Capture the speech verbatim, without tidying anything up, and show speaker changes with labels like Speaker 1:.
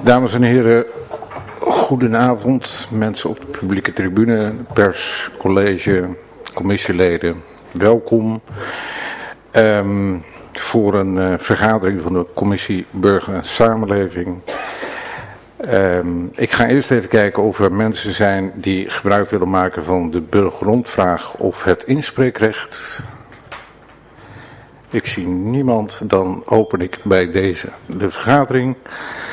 Speaker 1: Dames en heren, goedenavond, mensen op de publieke tribune, pers, college, commissieleden, welkom um, voor een uh, vergadering van de Commissie Burger en Samenleving. Um, ik ga eerst even kijken of er mensen zijn die gebruik willen maken van de burgerrondvraag of het inspreekrecht. Ik zie niemand, dan open ik bij deze de vergadering.